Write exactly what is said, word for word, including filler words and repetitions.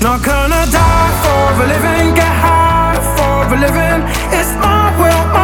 Not gonna die for a living, get high for a living. It's my will, my